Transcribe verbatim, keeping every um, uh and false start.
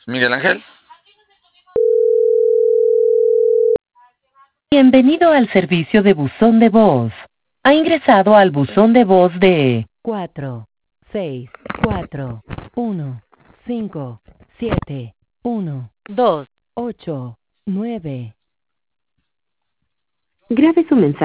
Miguel Ángel. Bienvenido al servicio de buzón de voz. Ha ingresado al buzón de voz de cuatro seis cuatro uno cinco siete uno dos ocho nueve. Grabe su mensaje.